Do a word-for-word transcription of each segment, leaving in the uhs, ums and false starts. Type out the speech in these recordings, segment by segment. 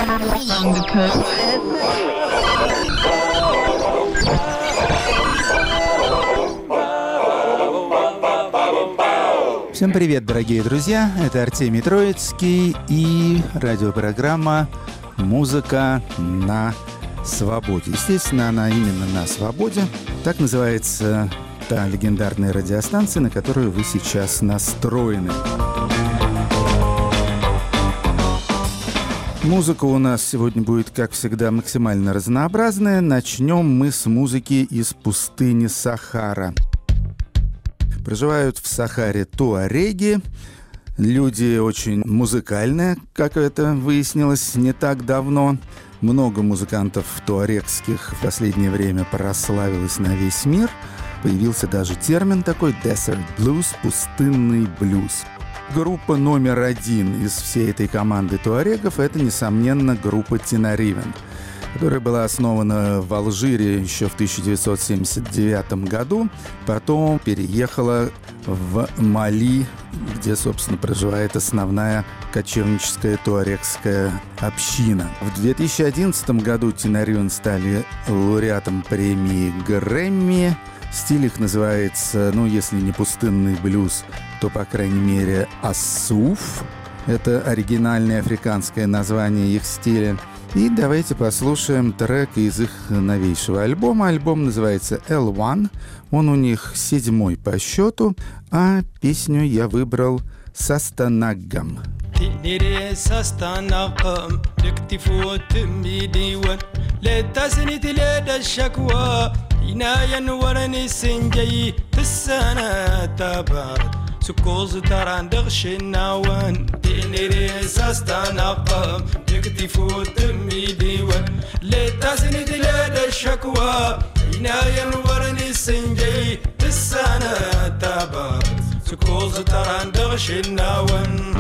Всем привет, дорогие друзья! Это Артемий Троицкий и радиопрограмма «Музыка на свободе». Естественно, она именно на свободе. Так называется та легендарная радиостанция, на которую вы сейчас настроены. Музыка у нас сегодня будет, как всегда, максимально разнообразная. Начнем мы с музыки из пустыни Сахара. Проживают в Сахаре туареги. Люди очень музыкальные, как это выяснилось не так давно. Много музыкантов туарегских в последнее время прославилось на весь мир. Появился даже термин такой «desert blues», «пустынный блюз». Группа номер один из всей этой команды туарегов – это, несомненно, группа Тенаривен, которая была основана в Алжире еще в тысяча девятьсот семьдесят девятом году, потом переехала в Мали, где, собственно, проживает основная кочевническая туарегская община. В две тысячи одиннадцатом году Тенаривен стали лауреатом премии Грэмми. Стиль их называется, ну, если не пустынный блюз, то, по крайней мере, ассуф. Это оригинальное африканское название их стиля. И давайте послушаем трек из их новейшего альбома. Альбом называется эл один. Он у них седьмой по счету, а песню я выбрал «Састанаггам». سكوز تران دغشناوان دينيري ساستاناقم يكتفو تمي ديوان لتاسني دلاد الشكوى عنايا ورني السنجي السنة تابات سكوز تران دغشناوان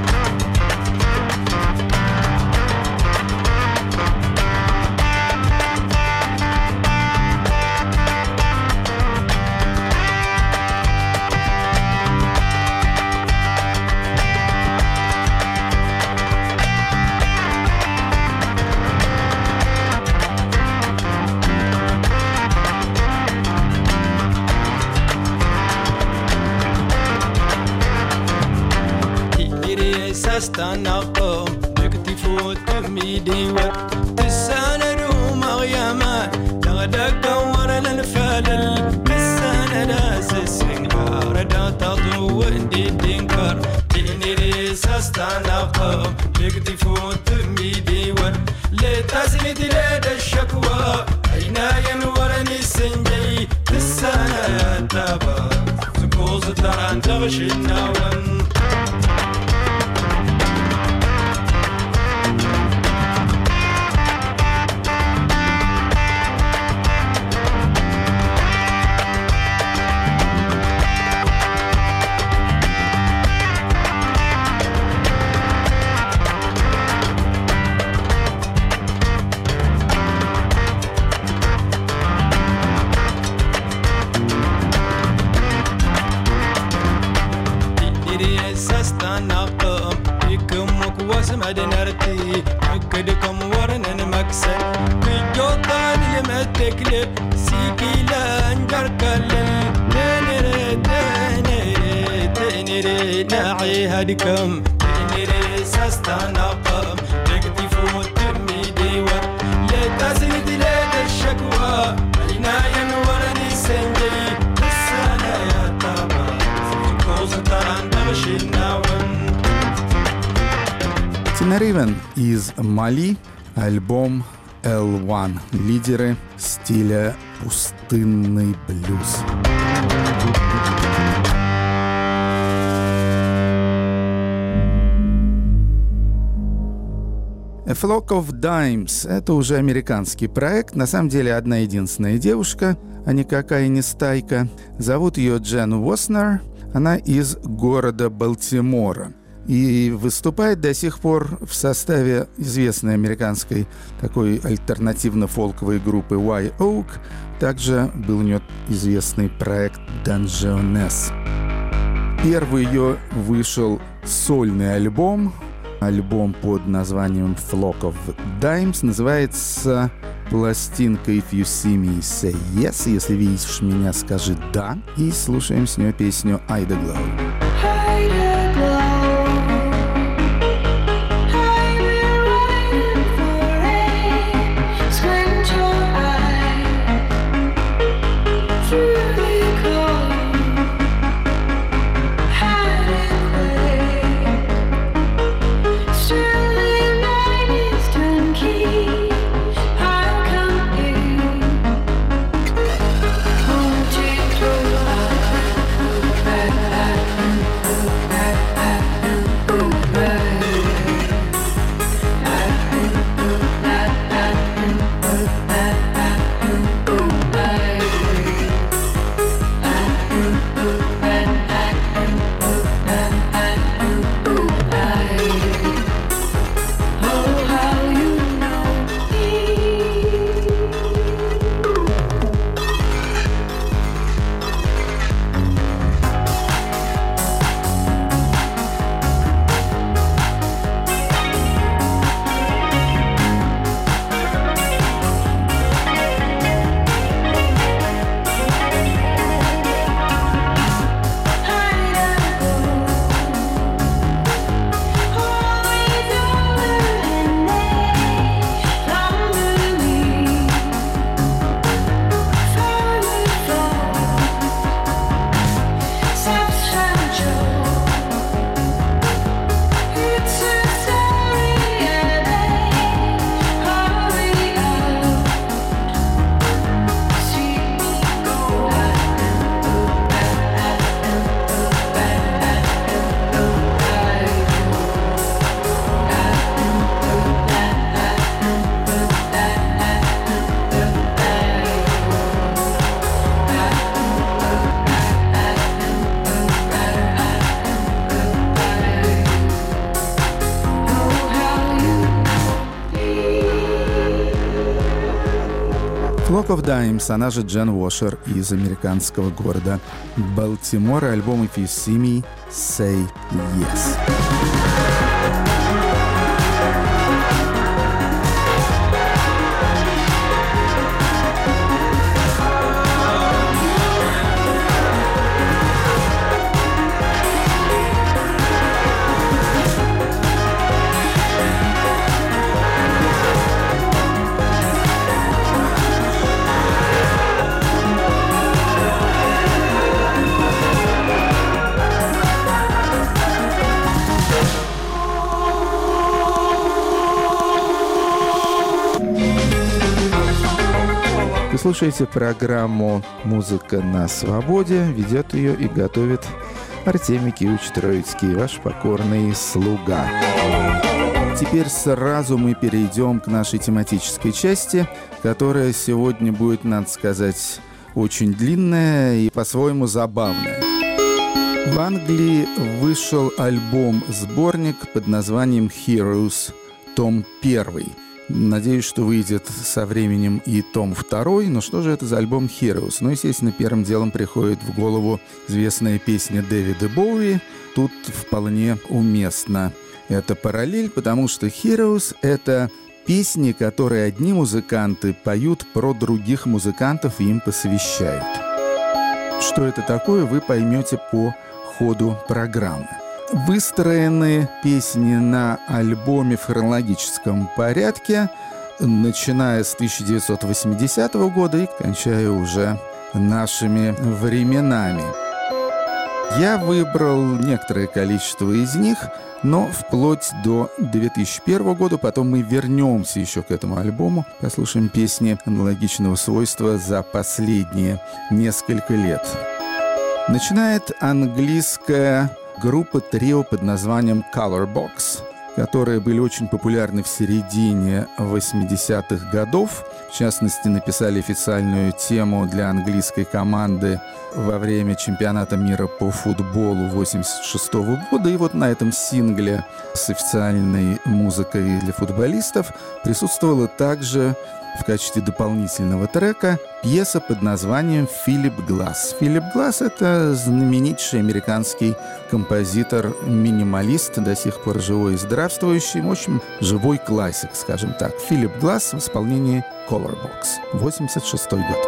استنقم يكتفو تمي ديوان تساندو مغيامان تغدق ورا الفلل تساند اسسين ردا تضو اندي دينكر تينيريس استنقم يكتفو تمي ديوان لتسند لدى الشكوى عينايا ورني السنجي تساند تابا سكوز تران تغشي النوان مدنرتي أكدكم ورن مكسر بجوطان يمتكلب سيكي لانجر كلل تنري تنري تنري ناعي هدكم تنري ساستانقم تكتفو تمي ديوان لتزيد لدى الشكوى عنايا ورني سنجي السنة يا طبع سكوز تران دغشي الناون Тенаривен из Мали, альбом эл один, лидеры стиля пустынный блюз. A Flock of Dimes — это уже американский проект. На самом деле одна единственная девушка, а никакая не стайка. Зовут ее Джен Уоснер. Она из города Балтимора. И выступает до сих пор в составе известной американской такой альтернативно-фолковой группы White Oak. Также был у нее известный проект Dungeness. Первый ее вышел сольный альбом. альбом под названием «Flock of Dimes». Называется пластинка «If you see me, say yes». Если видишь меня, скажи «да». И слушаем с нее песню «Ida Glow». Flock of Dimes, она же Джен Уошер из американского города Балтимора. Альбом «If you see me, say yes». Вы слушаете программу «Музыка на свободе». Ведет ее и готовит Артемий Киевич-Троицкий, ваш покорный слуга. Теперь сразу мы перейдем к нашей тематической части, которая сегодня будет, надо сказать, очень длинная и по-своему забавная. В Англии вышел альбом-сборник под названием «Heroes», том первый. Надеюсь, что выйдет со временем и том второй. Но что же это за альбом «Heroes»? Ну, естественно, первым делом приходит в голову известная песня Дэвида Боуи. Тут вполне уместна эта параллель, потому что «Heroes» — это песни, которые одни музыканты поют про других музыкантов и им посвящают. Что это такое, вы поймете по ходу программы. Выстроены песни на альбоме в хронологическом порядке, начиная с тысяча девятьсот восьмидесятого года и кончая уже нашими временами. Я выбрал некоторое количество из них, но вплоть до две тысячи первого года. Потом мы вернемся еще к этому альбому, послушаем песни аналогичного свойства за последние несколько лет. Начинает английская группа трио под названием Colorbox, которые были очень популярны в середине восьмидесятых годов. В частности, написали официальную тему для английской команды во время чемпионата мира по футболу восемьдесят шестого года. И вот на этом сингле с официальной музыкой для футболистов присутствовала также в качестве дополнительного трека пьеса под названием «Филипп Гласс». Филипп Гласс — это знаменитейший американский композитор-минималист, до сих пор живой и здравый. здравствующий, в общем, живой классик, скажем так. Филипп Гласс в исполнении Colorbox, восемьдесят шестой год.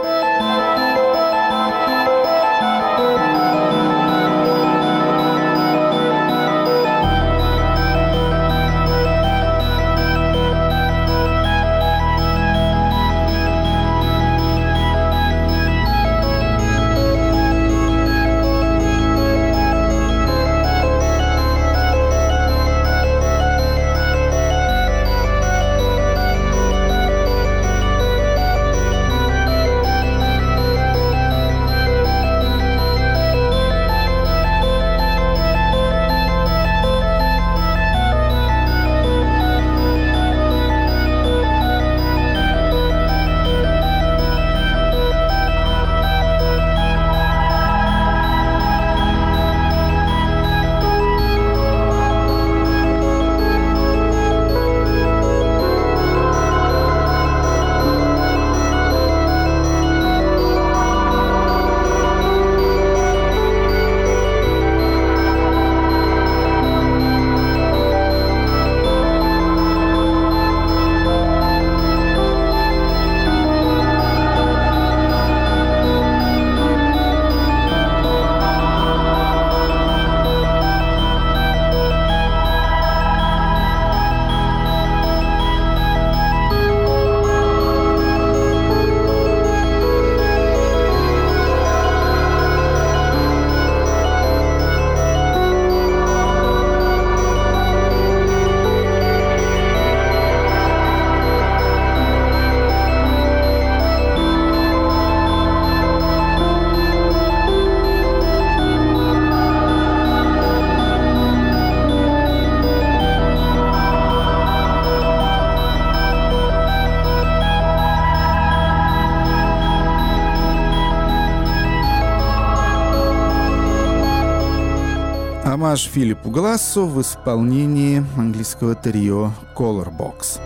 Омаж Филиппу Глассу в исполнении английского трио Colorbox.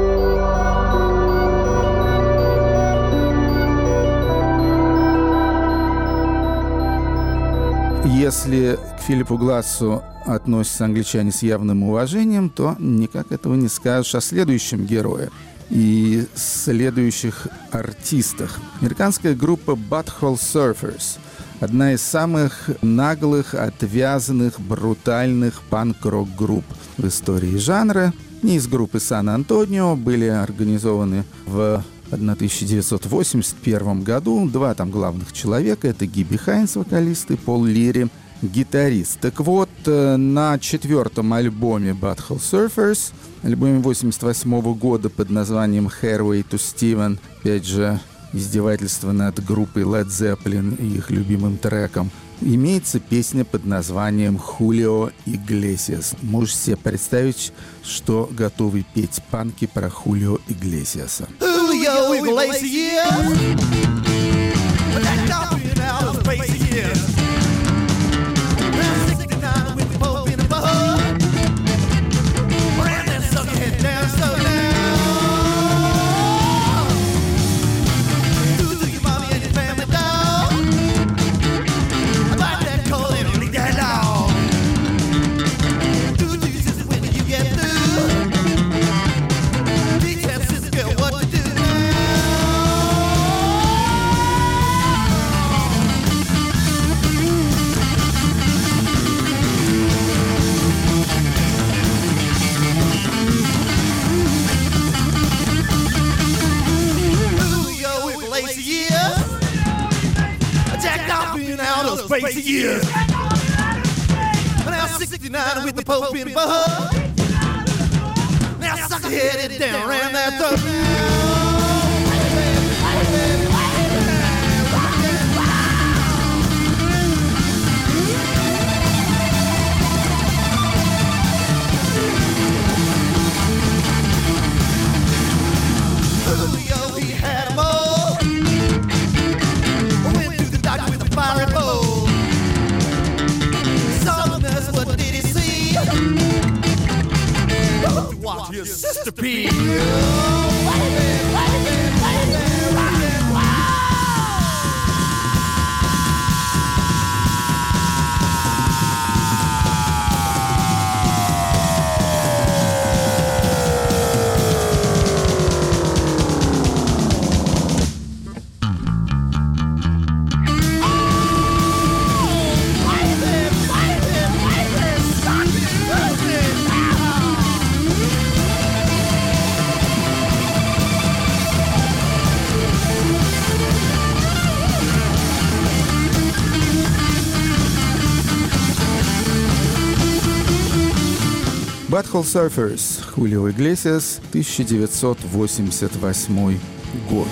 Если к Филиппу Глассу относятся англичане с явным уважением, то никак этого не скажешь о следующем герое и следующих артистах. Американская группа Butthole Surfers – одна из самых наглых, отвязанных, брутальных панк-рок групп в истории жанра. Не из группы Сан-Антонио, были организованы в тысяча девятьсот восемьдесят первом году. Два там главных человека — это Гиби Хайнс, вокалист, и Пол Лири, гитарист. Так вот, на четвертом альбоме Butthole Surfers, альбоме восемьдесят восьмого года под названием Hairway to Steven, опять же, издевательство над группой Led Zeppelin и их любимым треком, имеется песня под названием «Хулио Иглесиас». Можете себе представить, что готовы петь панки про Хулио Иглесиаса. Хулио Иглесиас! Years. Now sixty-nine with the Pope in Bud. Now sucker headed down around that throat. Julio, he had them all. Went to the doctor with a fiery pole. Watch your sister pee. Butthole Surfers, Хулио Иглесиас, тысяча девятьсот восемьдесят восьмой год.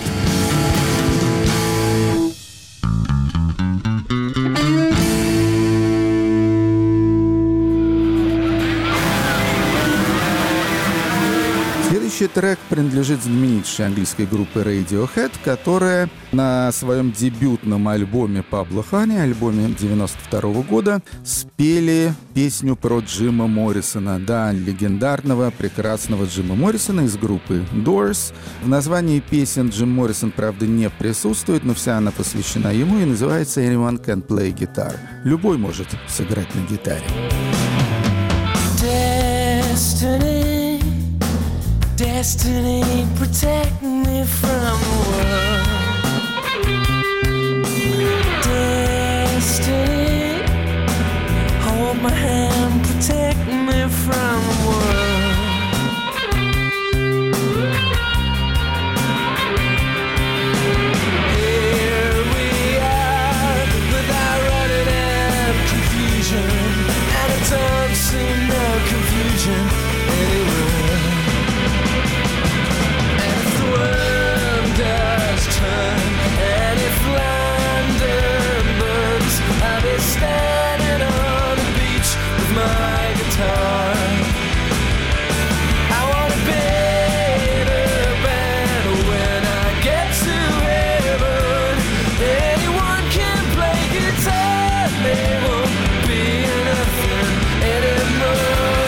Следующий трек принадлежит знаменитейшей английской группе Radiohead, которая на своем дебютном альбоме Pablo Honey, альбоме девяносто второго года, спели песню про Джима Моррисона. Да, легендарного, прекрасного Джима Моррисона из группы Doors. В названии песен Джим Моррисон, правда, не присутствует, но вся она посвящена ему и называется «Anyone Can Play Guitar». Любой может сыграть на гитаре. Destiny. Destiny, protect me from the world. Destiny, hold my hand, protect me from the world. Here we are, without running and confusion, and I don't see no confusion anywhere. And if London burns, I'll be standing on the beach with my guitar. I wanna be the band when I get to heaven. Anyone can play guitar, they won't be nothing anymore.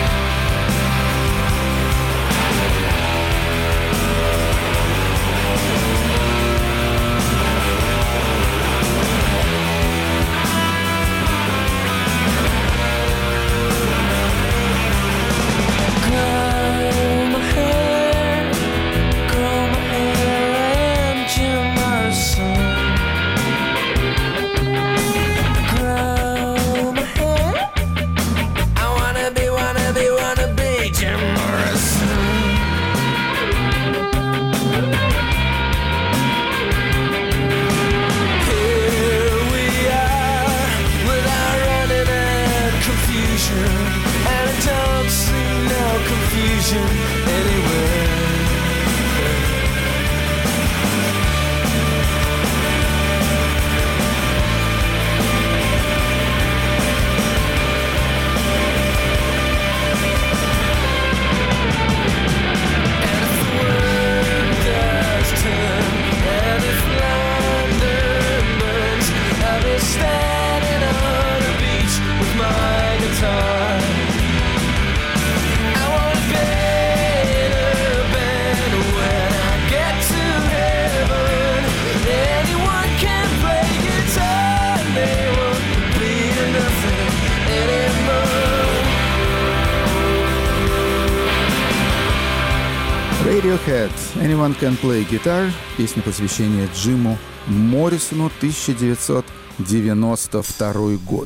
Radiohead, Anyone Can Play Guitar, песня посвящения Джиму Моррисону, тысяча девятьсот девяносто второй год.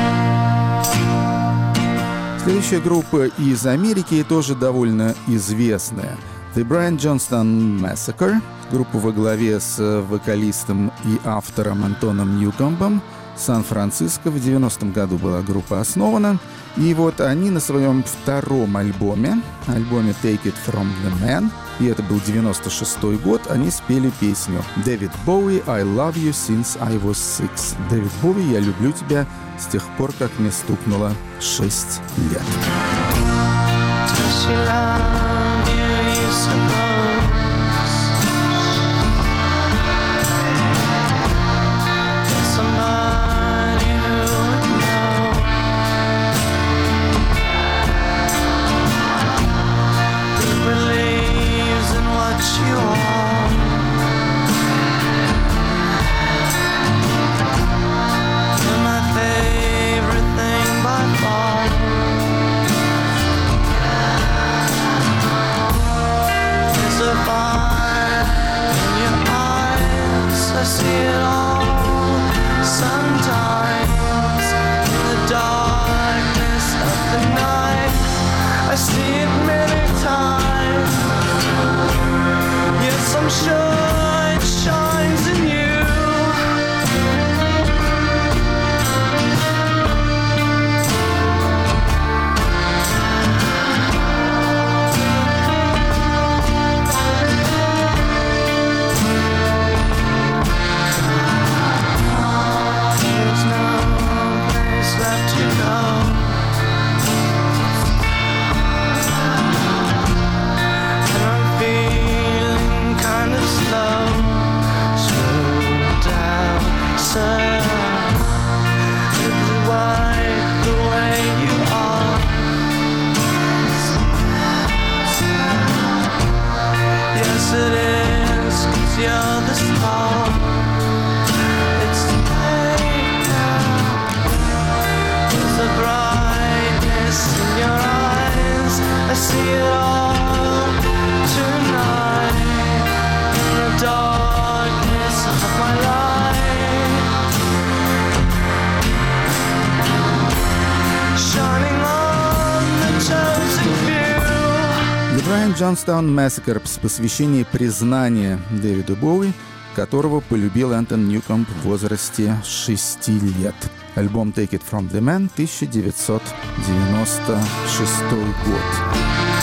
Следующая группа из Америки тоже довольно известная. The Brian Johnston Massacre, группа во главе с вокалистом и автором Антоном Ньюкомбом. В Сан-Франциско в девяностом году была группа основана. И вот они на своем втором альбоме, альбоме Take It From The Man, и это был девяносто шестой год, они спели песню Дэвид Боуи «I Love You Since I Was Six». Дэвид Боуи, я люблю тебя с тех пор, как мне стукнуло шесть лет. I see it all sometimes in the darkness of the night. I see it many times. Yes, I'm sure it shines in you. see it all tonight in the darkness of my life, shining on the chosen few. The Brian Jonestown Massacre с посвящением признания Дэвиду Боуи, которого полюбил Энтон Ньюкомб в возрасте шести лет. Альбом «Take It From The Man», тысяча девятьсот девяносто шестой год.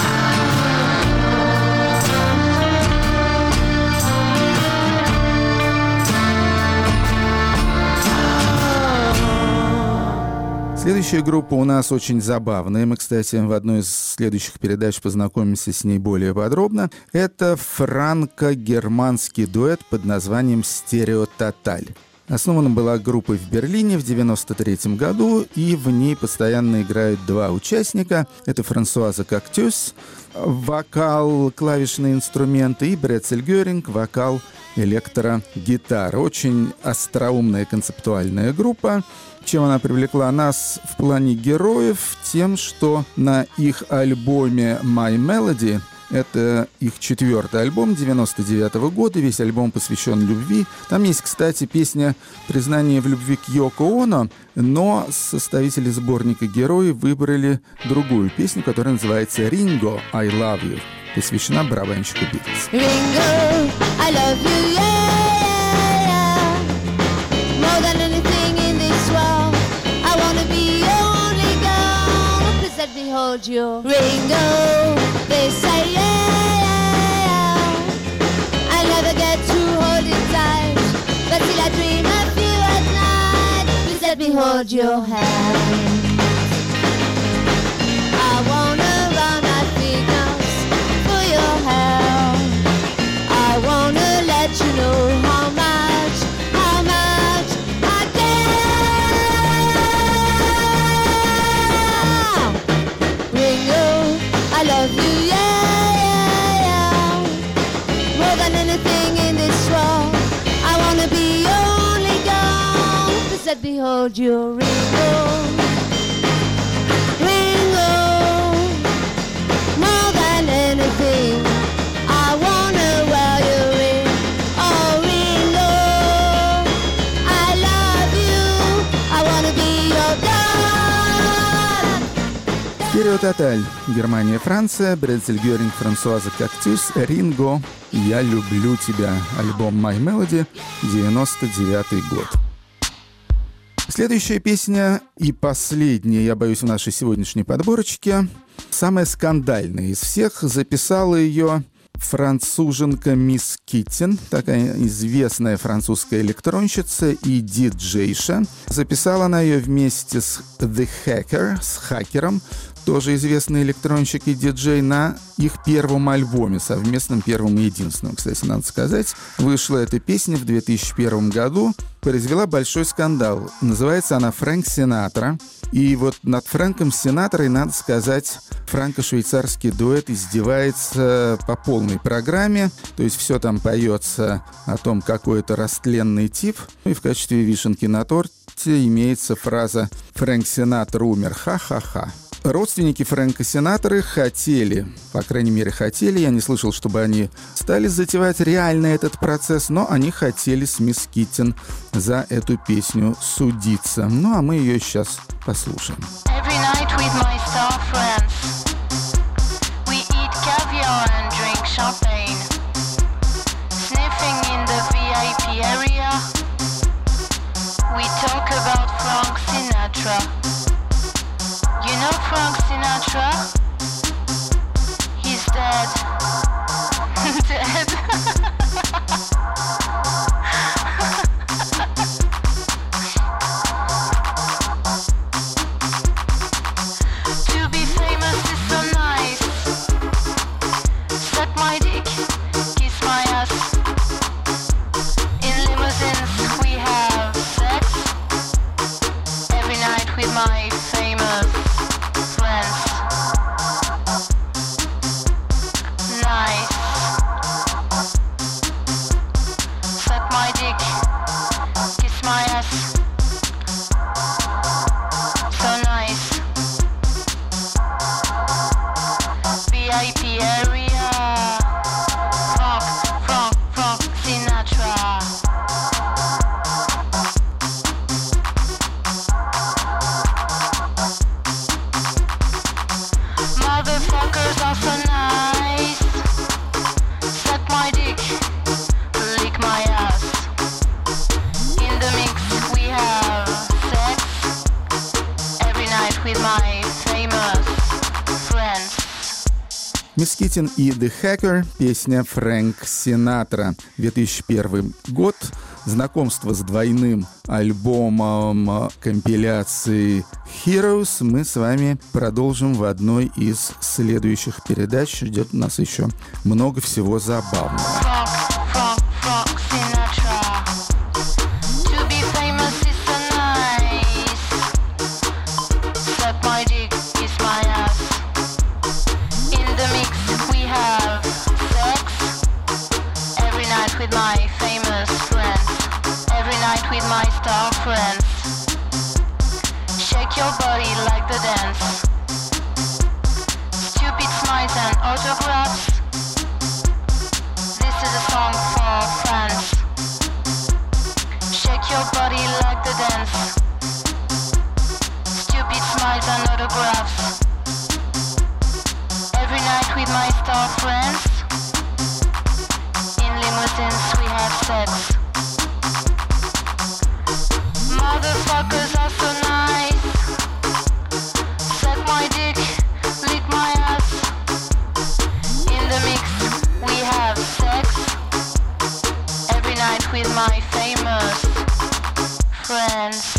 Следующая группа у нас очень забавная. Мы, кстати, в одной из следующих передач познакомимся с ней более подробно. Это франко-германский дуэт под названием «Стерео Тоталь». Основана была группа в Берлине в девяносто третьем году, и в ней постоянно играют два участника. Это Франсуаза Кактюс, вокал, клавишные инструменты, и Брецель Гёринг, вокал, электрогитара. Очень остроумная концептуальная группа. Чем она привлекла нас в плане героев? Тем, что на их альбоме «My Melody», это их четвертый альбом девяносто девятого года, весь альбом посвящен любви. Там есть, кстати, песня «Признание в любви к Йоко Оно», но составители сборника «Герои» выбрали другую песню, которая называется «Ringo, I Love You», посвящена барабанщику Битлз. Ringo, I love you, yeah, yeah. More than anything in this world, I wanna be your only girl. Please let me hold you. Ringo, they say, yeah, yeah. I'll never get to hold you tight, but still I dream of you at night. Please let me hold your hand. I wanna run my fingers for your hair. I wanna let you know how much, how much I care. Ringo, I love you, yeah, yeah, yeah. More than anything in this world, I wanna be your only girl. Please let me hold you, Ringo. Ringo, more than anything, I wanna wear your ring. Oh, Ringo, I love you, I wanna be your girl. «Стерео Тоталь», Германия, Франция, Брецель Гёринг, Франсуаза Кактюс, «Ринго, я люблю тебя», альбом «My Melody», девяносто девятый год. Следующая песня и последняя, я боюсь, в нашей сегодняшней подборочке, самая скандальная из всех. Записала ее француженка Мисс Киттин, такая известная французская электронщица и диджейша. Записала она ее вместе с The Hacker, с хакером, тоже известный электронщик и диджей, на их первом альбоме, совместном первом и единственном, кстати, надо сказать. Вышла эта песня в две тысячи первом году, произвела большой скандал. Называется она «Фрэнк Синатра». И вот над Фрэнком Синатрой, надо сказать, франко-швейцарский дуэт издевается по полной программе. То есть все там поется о том, какой это растленный тип. И в качестве вишенки на торте имеется фраза «Фрэнк Синатра умер, ха-ха-ха». Родственники Фрэнка Синатры хотели, по крайней мере хотели, я не слышал, чтобы они стали затевать реально этот процесс, но они хотели с Мисс Киттин за эту песню судиться. Ну а мы ее сейчас послушаем. You know Frank Sinatra? He's dead. Dead. To be famous is so nice. Suck my dick, kiss my ass. In limousines we have sex. Every night with my famous friends. Nice. Suck my dick, kiss my ass. So nice. V Мисс Китин и The Hacker, песня Фрэнк Синатра, две тысячи первый год. Знакомство с двойным альбомом компиляции Heroes мы с вами продолжим в одной из следующих передач. Ждет нас еще много всего забавного. With my famous friends, every night with my star friends. Shake your body like the dance. Stupid smiles and autographs. This is a song for fans. Shake your body like the dance. Stupid smiles and autographs. Every night with my star friends. Since we had sex, motherfuckers are so nice. Suck my dick, lick my ass. In the mix, we have sex. Every night with my famous friends.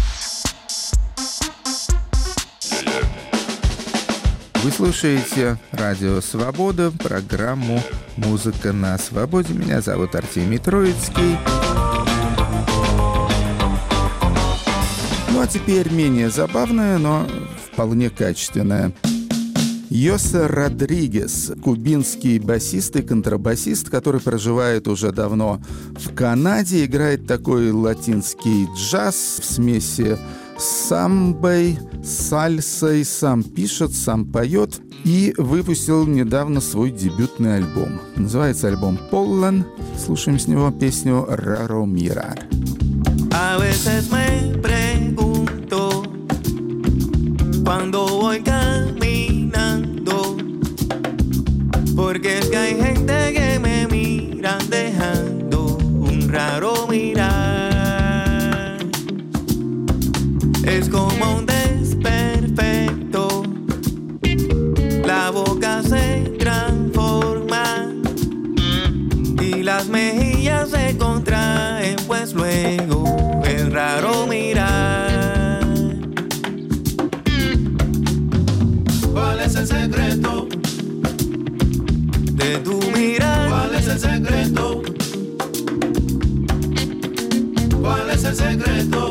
Вы слушаете Радио Свобода, программу «Музыка на свободе». Меня зовут Артемий Троицкий. Ну а теперь менее забавная, но вполне качественная. Йосе Родригес, кубинский басист и контрабасист, который проживает уже давно в Канаде, играет такой латинский джаз в смеси с самбой, сальсой, сам пишет, сам поет и выпустил недавно свой дебютный альбом. Называется альбом «Pollen». Слушаем с него песню «Raro Mirar». A veces me pregunto cuando voy caminando, porque es que hay gente que me miran dejando un raro mirar. Es como un desperfecto, la boca se transforma y las mejillas se contraen, pues luego es raro mirar. ¿Cuál es el secreto de tu mirar? ¿Cuál es el secreto? ¿Cuál es el secreto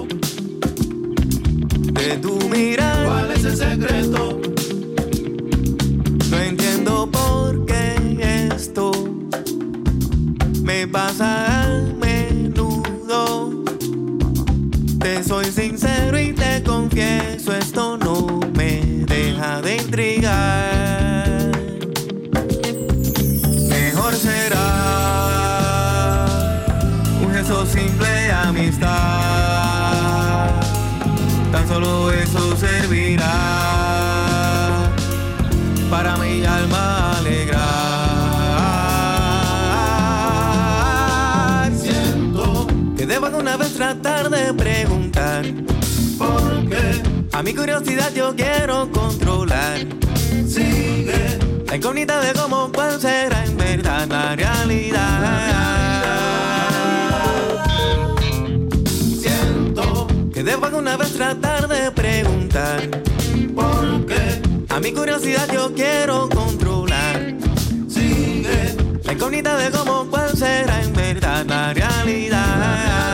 de tu mirar? ¿Cuál es el secreto? No entiendo por qué esto me pasa a menudo. Te soy sincero y te confieso, esto no me deja de intrigar. Mejor será un gesto simple de amistad. Tan solo eso servirá para mi alma alegrar. Siento Que debo de una vez tratar de preguntar por qué a mi curiosidad yo quiero controlar. sigue La incógnita de cómo cuál será en verdad la realidad. Siento Que debo de una vez tratar de preguntar por qué a mi curiosidad yo quiero controlar. sigue La incógnita de cómo cuál será en verdad la realidad.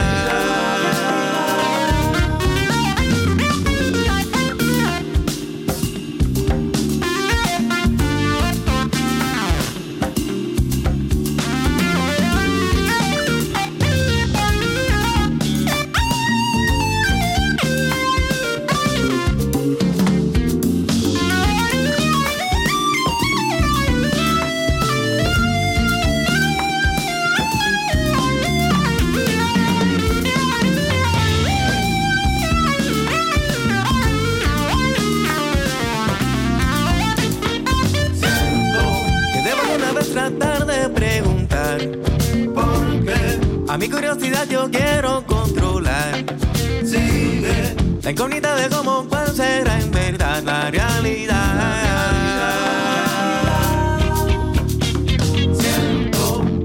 Tratar de preguntar por qué a mi curiosidad yo quiero controlar. sigue La incógnita de cómo cuál será en verdad la realidad.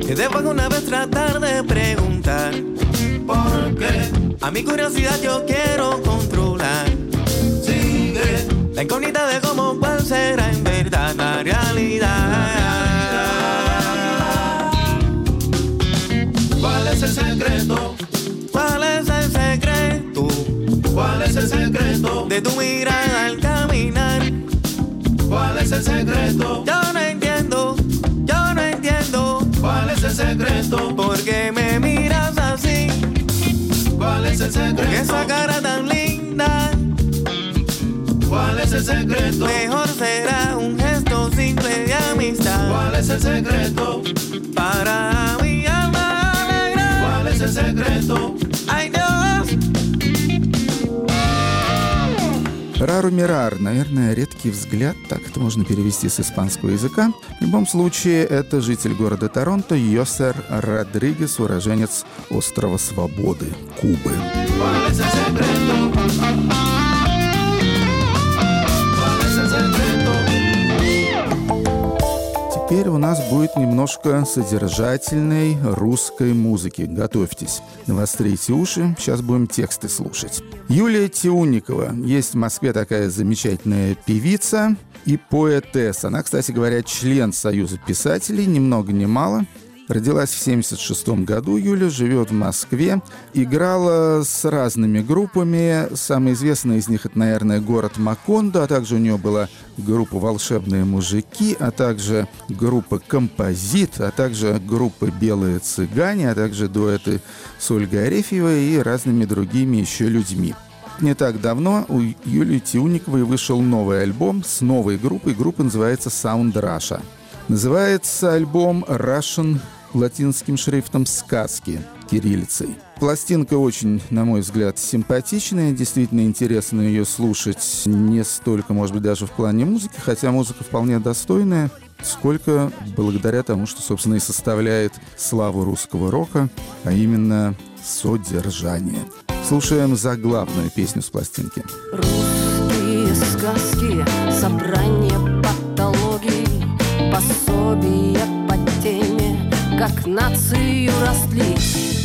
Y después una vez tratar de preguntar ¿por qué? A mi curiosidad yo quiero controlar. Sigue la incógnita de cómo cuál será en verdad la realidad. ¿Cuál es el secreto? ¿Cuál es el secreto? ¿Cuál es el secreto? De tu mirada al caminar. ¿Cuál es el secreto? Yo no entiendo, yo no entiendo. ¿Cuál es el secreto? ¿Por qué me miras así? ¿Cuál es el secreto? ¿Por qué esa cara tan linda? ¿Cuál es el secreto? Mejor será un gesto simple de amistad. ¿Cuál es el secreto? Para mi alma alegrar. ¿Cuál es el secreto? Ay, Dios. Рару Мирар, наверное, редкий взгляд, так это можно перевести с испанского языка. В любом случае, это житель города Торонто Йосер Родригес, уроженец острова Свободы, Кубы. ¿Cuál es el secreto? ¿Cuál es el secreto? Теперь у нас будет немножко содержательной русской музыки. Готовьтесь, навострите уши, сейчас будем тексты слушать. Юлия Тиунникова. Есть в Москве такая замечательная певица и поэтесса. Она, кстати говоря, член Союза писателей, ни много ни мало. Родилась в семьдесят шестом году, Юля живет в Москве, играла с разными группами. Самая известная из них — это, наверное, «Город Макондо», а также у нее была группа «Волшебные мужики», а также группа «Композит», а также группа «Белые цыгане», а также дуэты с Ольгой Арефьевой и разными другими еще людьми. Не так давно у Юлии Тиунниковой вышел новый альбом с новой группой. Группа называется «Sound Russia». Называется альбом «Russian» латинским шрифтом «Сказки» кириллицей. Пластинка очень, на мой взгляд, симпатичная. Действительно интересно ее слушать не столько, может быть, даже в плане музыки, хотя музыка вполне достойная, сколько благодаря тому, что, собственно, и составляет славу русского рока, а именно содержание. Слушаем заглавную песню с пластинки. Русские сказки, собрание патологий, пособия по теме, как нацию растлить.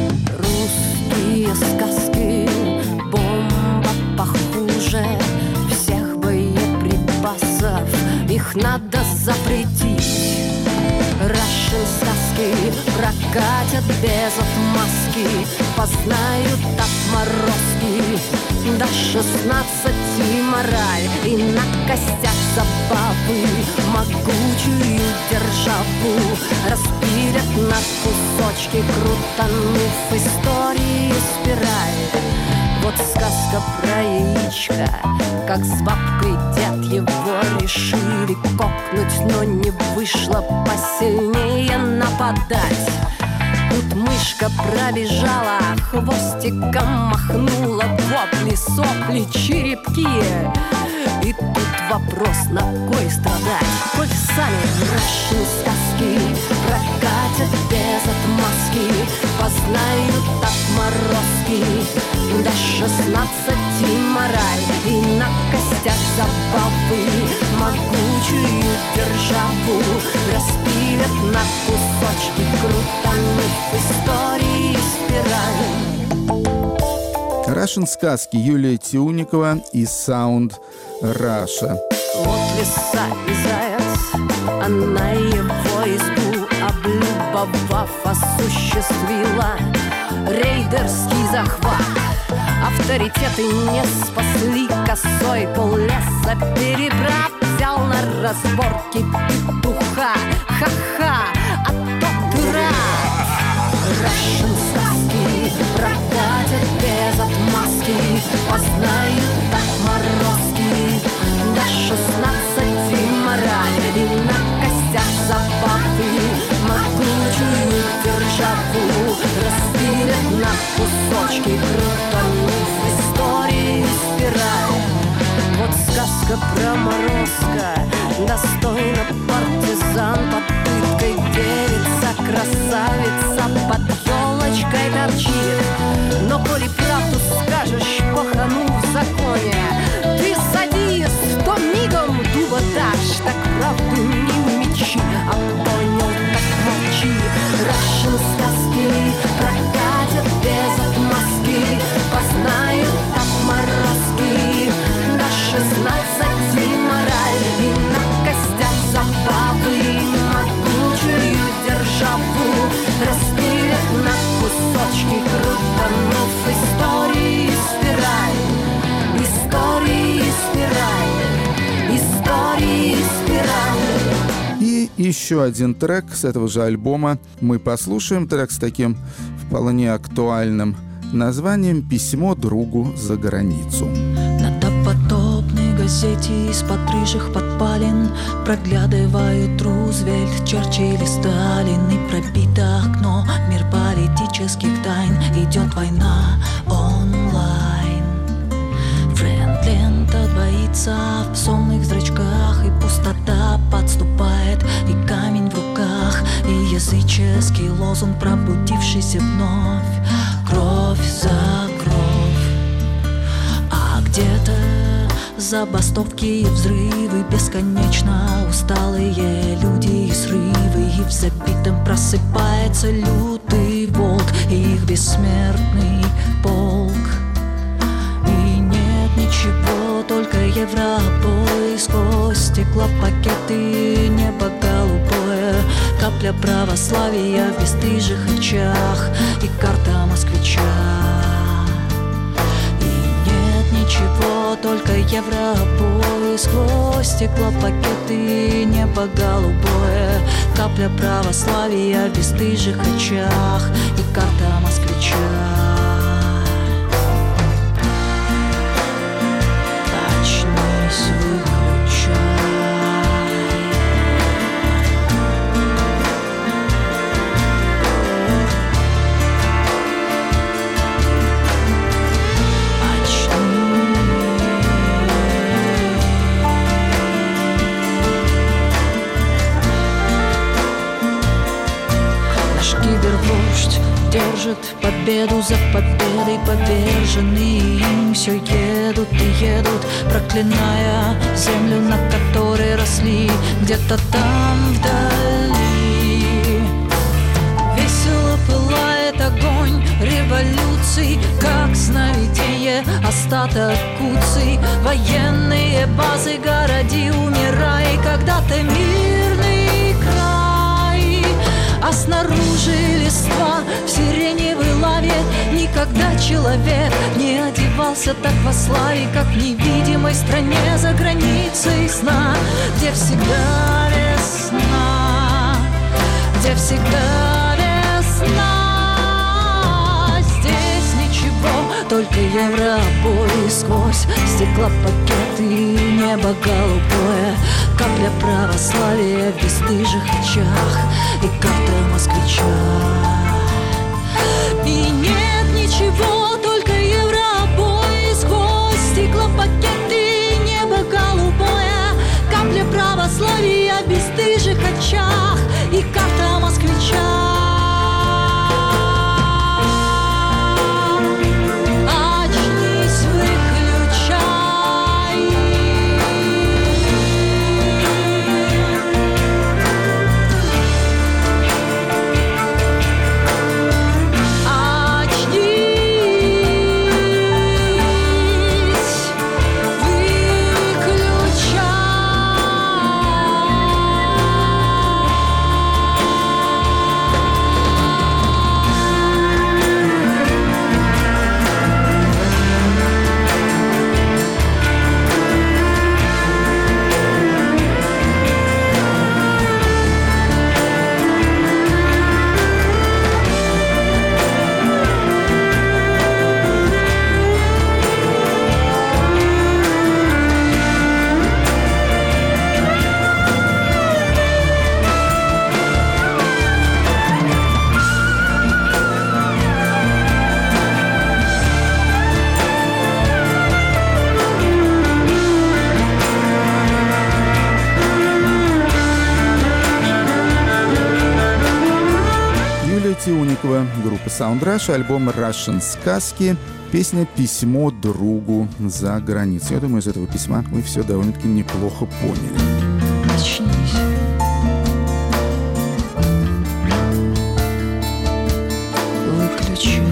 Русские сказки, бомба похуже всех боеприпасов, их надо запретить. Russian сказки прокатят без отмазки, познают отморозки до шестнадцати мораль, и на костях забавы могучую державу распилят на кусочки, крутанув истории спираль. Вот сказка про яичко, как с бабкой дед его решили кокнуть, но не вышло посильнее нападать. Тут мышка пробежала, хвостиком махнула, вопли, сопли, черепки. И тут вопрос, на кой страдать, коль сами Russian сказки прокатят без отмазки, познают отморозки до шестнадцати мораль, и на костях забавы могучую державу распилят на кусочки, крутанув истории спираль. Russian сказки, Юлия Тиунникова и Sound Russia. Вот лиса и заяц, она его избу, облюбовав, осуществила рейдерский захват. Авторитеты не спасли, косой поллеса перебрав, взял на разборки петуха, ха-ха, а тот дурак. Russian сказки прокатят без отмазки, познают отморозки до шестнадцати мораль, и на костях забавы могучую державу распилят на кусочки, крутанув истории спираль. Вот сказка про Морозко, достойна партизан, под пыткой девица, красавица под елочкой торчит. Но коли правду скажешь, пахану в законе, ты садист, то мигом дуба дашь, так правду не мечи, а понял, так молчи. еще один трек с этого же альбома мы послушаем. Трек с таким вполне актуальным названием «Письмо другу за границу». На допотопной газете из-под рыжих подпалин проглядывают Рузвельт, Черчилль и Сталин. И пробито окно в мир политических тайн. Идет война онлайн. Френд-лента двоится в сонных зрачках, и пустота подступает, и камень в руках, и языческий лозунг, пробудившийся вновь. Кровь за кровь. А где-то забастовки и взрывы, бесконечно усталые люди и срывы, и в забитом просыпается лютый волк и их бессмертный полк. И нет ничего, только Европой, сквозь стеклопакеты, небо голубое, капля православия в бесстыжих очах и карта москвича. И нет ничего, только Европой, сквозь стеклопакеты, небо голубое, капля православия в бесстыжих очах и карта москвича. Держит победу за победой, поверженные им все едут и едут, проклиная землю, на которой росли, где-то там вдали. Весело пылает огонь революций, как сновидение остаток куцый. Военные базы, городи, умирай, когда-то мирный край. А снаружи листва в сиреневой лаве. Никогда человек не одевался так во славе, как в невидимой стране за границей сна, где всегда весна, где всегда весна. Здесь ничего, только евробой, сквозь стеклопакеты, небо голубое, капля православия в бесстыжих очах и карта москвича. И нет ничего, только евробой, сквозь стеклопакеты, небо голубое, капля православия в бесстыжих очах и карта москвича. Уникова, группа Soundrush, альбом Russian сказки, песня «Письмо другу за границей». Я думаю, из этого письма вы все довольно-таки неплохо поняли. Очнись. Выключай.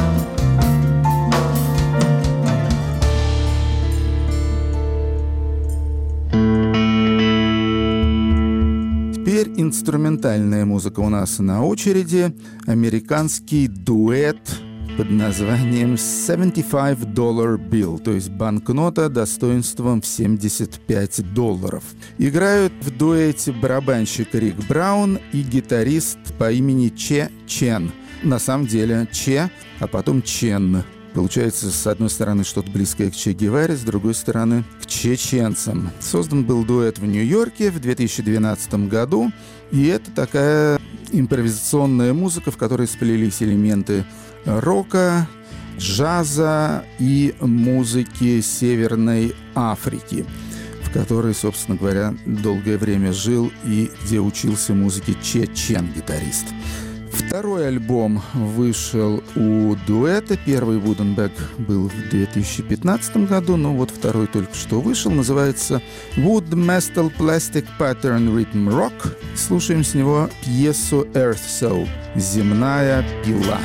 Теперь инструментальная музыка у нас на очереди. Американский дуэт под названием семьдесят пять доллар bill, то есть банкнота достоинством в семьдесят пять долларов. Играют в дуэте барабанщик Рик Браун и гитарист по имени Че Чен. На самом деле Че, а потом Чен. Получается, с одной стороны, что-то близкое к Че Геваре, с другой стороны, к чеченцам. Создан был дуэт в Нью-Йорке в две тысячи двенадцатом году, и это такая импровизационная музыка, в которой сплелись элементы рока, джаза и музыки Северной Африки, в которой, собственно говоря, долгое время жил и где учился музыке Че Чен, гитарист. Второй альбом вышел у дуэта. Первый Woodenback был в две тысячи пятнадцатом году, но вот второй только что вышел. Называется Wood Metal Plastic Pattern Rhythm Rock. Слушаем с него пьесу Earth Saw — «Земная пила».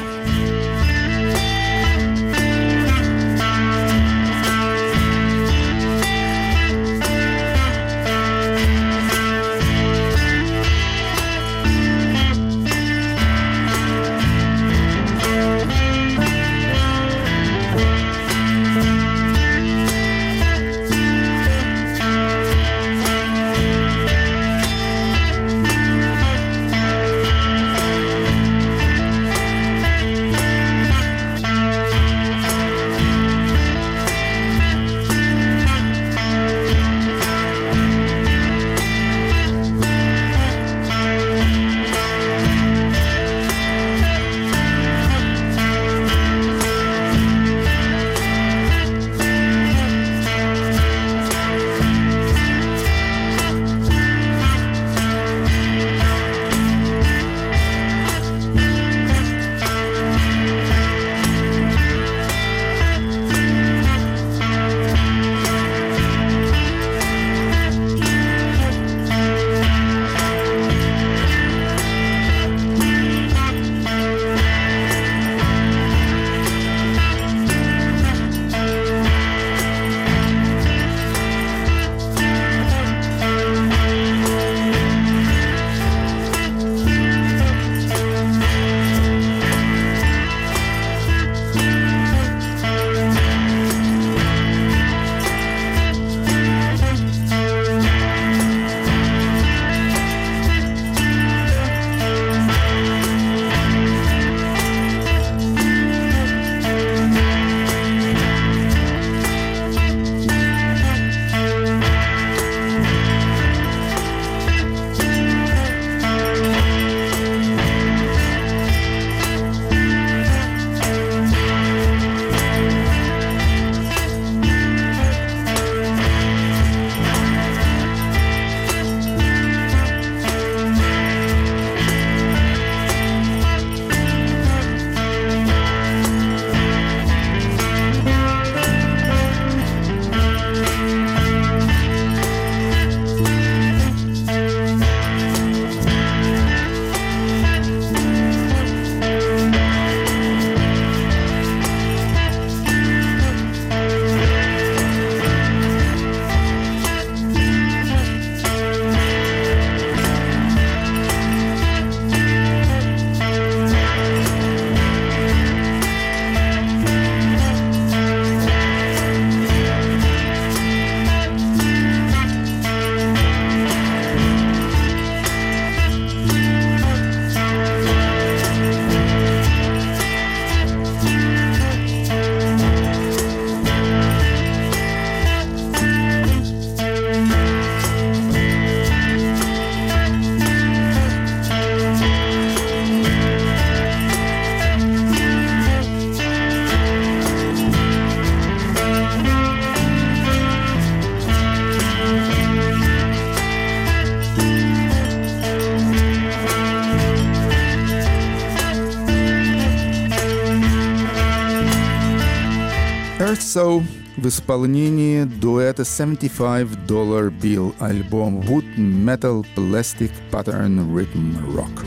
Earth Saw в исполнении дуэта семьдесят пять доллар bill, альбом Wood Metal Plastic Pattern Rhythm Rock.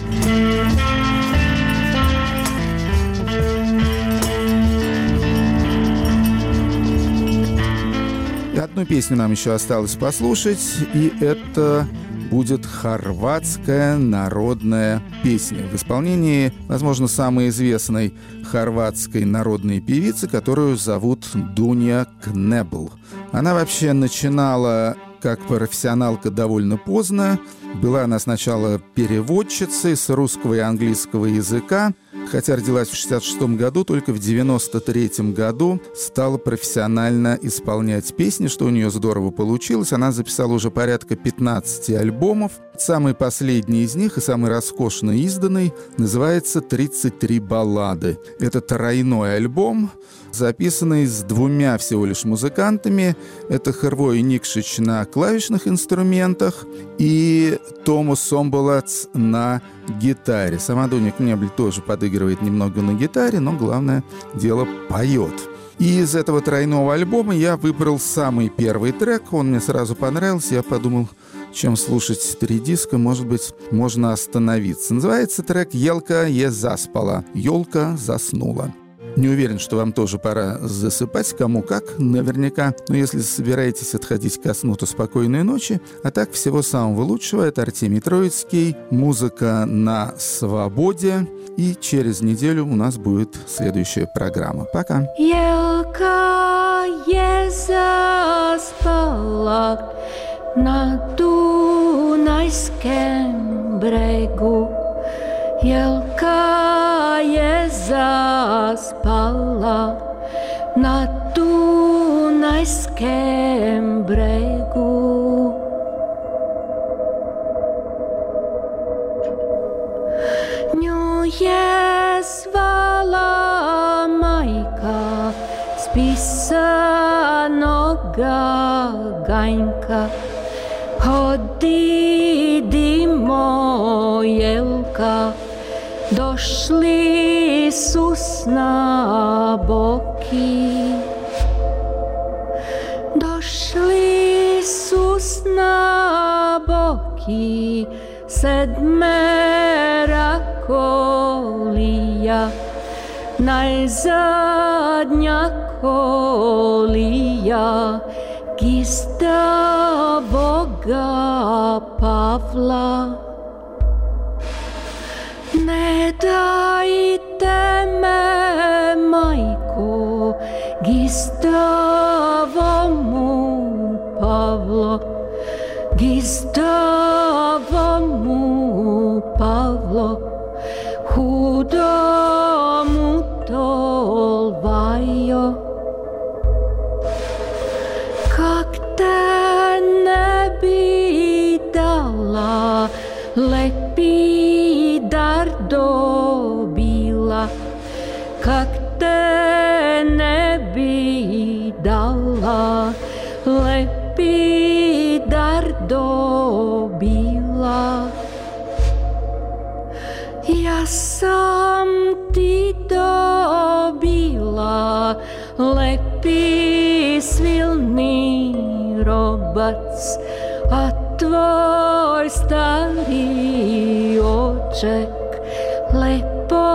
И одну песню нам еще осталось послушать, и это будет хорватская народная песня в исполнении, возможно, самой известной хорватской народной певицы, которую зовут Дуня Кнебл. Она вообще начинала как профессионалка довольно поздно. Была она сначала переводчицей с русского и английского языка, хотя родилась в шестьдесят шестом году, только в девяносто третьем году стала профессионально исполнять песни, что у нее здорово получилось. Она записала уже порядка пятнадцати альбомов. Самый последний из них и самый роскошно изданный называется «тридцать три баллады». Это тройной альбом, записанный с двумя всего лишь музыкантами. Это Hrvoje Nikšić на клавишных инструментах и Томас Сомболац на гитаре. Сама Дуня Кнебл тоже подыгрывает немного на гитаре, но главное дело поет. И из этого тройного альбома я выбрал самый первый трек. Он мне сразу понравился. Я подумал, чем слушать три диска, может быть, можно остановиться. Называется трек «Елка е заспала». «Елка заснула». Не уверен, что вам тоже пора засыпать, кому как, наверняка. Но если собираетесь отходить ко сну, то спокойной ночи. А так, всего самого лучшего. Это Артемий Троицкий. Музыка на свободе. И через неделю у нас будет следующая программа. Пока. Елка е заспала на Дунайском брегу. Елка je zaspala na Dunajskom bregu. Nju je zvala majka s pisanoga ganjka. Hodi dimo jelka, došli su s naboki. Došli su s naboki sedmera kolija. Najzadnja kolija Gistavoga Pavla. Ne dajte me, majko, Gistavomu Pavlo, Gistavomu Pavlo, hudomu tolvajo. Kak te ne bi dala lepi dar dobila, kak te ne bi dala lepi dar dobila. Ja sam ti dobila lepi svilni robac, a tvoj stari oček lepo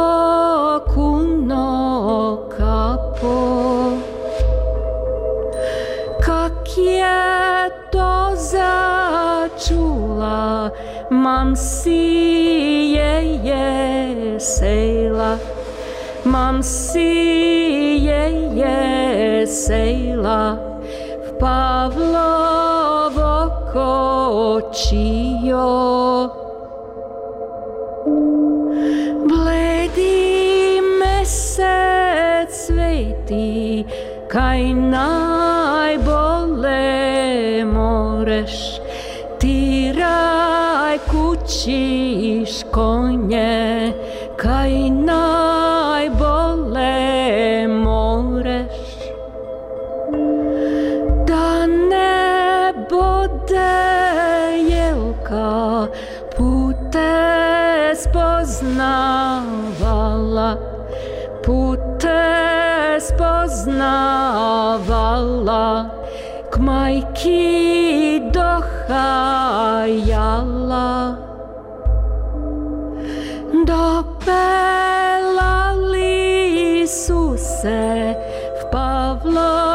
kuno kapo. Kak je to začula, mam si je je sejla, mam si je je sejla v Pavlovo kočio. Bledi mesec sveti, kaj najbole moreš, ti raj kućiš konje, kaj najbole moreš. Da ne bode jelka pute spoznavala, pute spoznavala, k majki dohajala. Dopelali su se v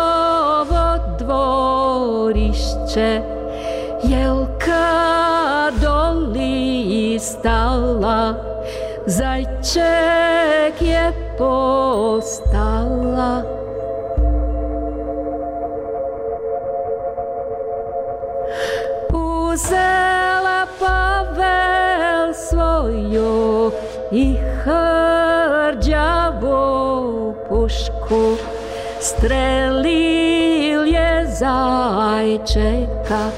Pavlovo dvorišće, jelka stala, zajček je postala. Uzela Pavel svoju i hrđavu pušku, strelil je zajčeka,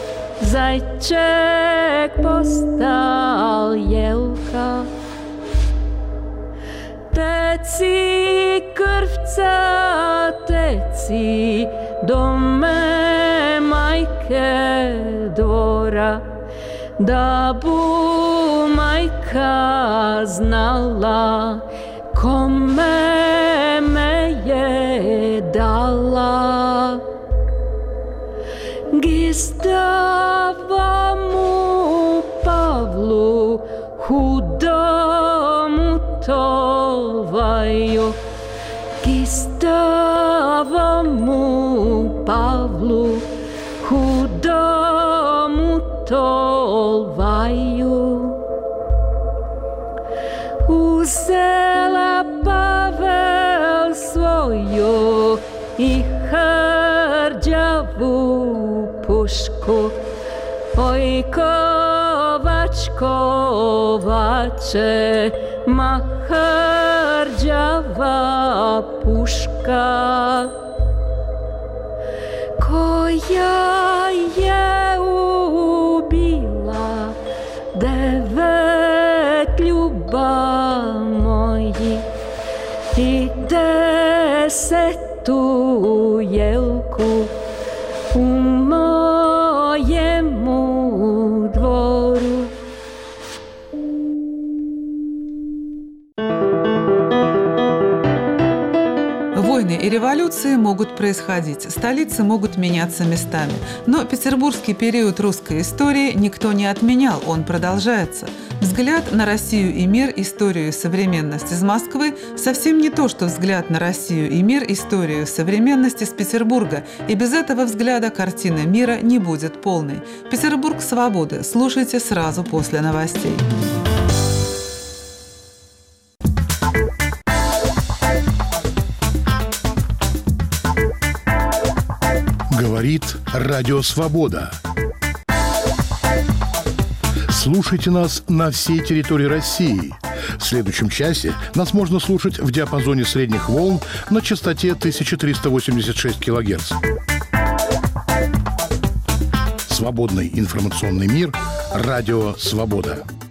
zajček postal jelka. Teci krvca, teci do me majke dvora, da bu majka znala kome me je dala. Gizdava mu Pavlu hudomu tovaju, gizdava mu Pavlu hudomu tovaju. Uzela Pavel svoju i hrđavu pušku, oj kovač, kovače, ma hrđava puška, koja je ubila devet ljuba moji i desetu jelku u mojemu dvoru. Войны и революции могут происходить, столицы могут меняться местами. Но петербургский период русской истории никто не отменял, он продолжается. Взгляд на Россию и мир, историю и современность из Москвы совсем не то, что взгляд на Россию и мир, историю и современность из Петербурга. И без этого взгляда картина мира не будет полной. Петербург свободы. Слушайте сразу после новостей. Говорит Радио Свобода. Слушайте нас на всей территории России. В следующем часе нас можно слушать в диапазоне средних волн на частоте тысяча триста восемьдесят шесть килогерц. Свободный информационный мир. Радио Свобода.